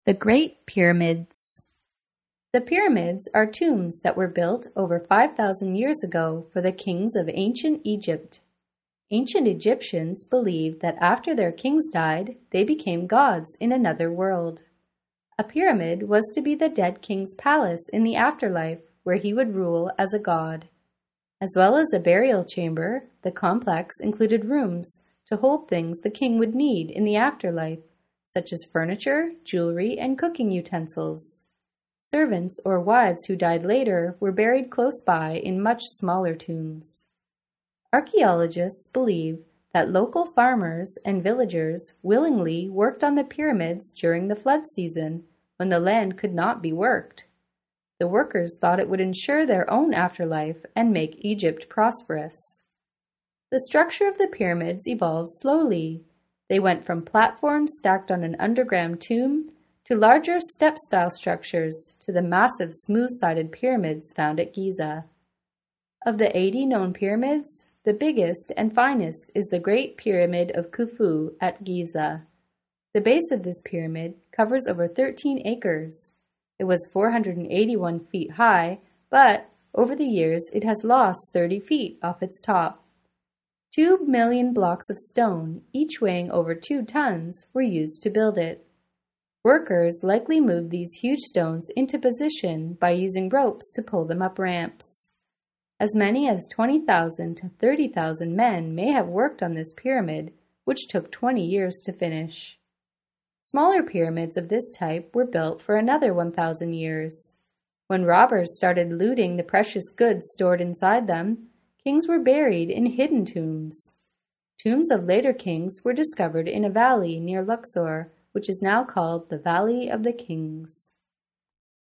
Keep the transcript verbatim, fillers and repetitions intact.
The Great Pyramids. The pyramids are tombs that were built over five thousand years ago for the kings of ancient Egypt. Ancient Egyptians believed that after their kings died, they became gods in another world. A pyramid was to be the dead king's palace in the afterlife, where he would rule as a god. As well as a burial chamber, the complex included rooms to hold things the king would need in the afterlife, such as furniture, jewelry, and cooking utensils. Servants or wives who died later were buried close by in much smaller tombs. Archaeologists believe that local farmers and villagers willingly worked on the pyramids during the flood season, when the land could not be worked. The workers thought it would ensure their own afterlife and make Egypt prosperous. The structure of the pyramids evolved slowly. They went from platforms stacked on an underground tomb to larger step-style structures to the massive smooth-sided pyramids found at Giza. Of the eighty known pyramids, the biggest and finest is the Great Pyramid of Khufu at Giza. The base of this pyramid covers over thirteen acres. It was four hundred eighty-one feet high, but over the years it has lost thirty feet off its top. Two million blocks of stone, each weighing over two tons, were used to build it. Workers likely moved these huge stones into position by using ropes to pull them up ramps. As many as twenty thousand to thirty thousand men may have worked on this pyramid, which took twenty years to finish. Smaller pyramids of this type were built for another one thousand years. When robbers started looting the precious goods stored inside them, kings were buried in hidden tombs. Tombs of later kings were discovered in a valley near Luxor, which is now called the Valley of the Kings.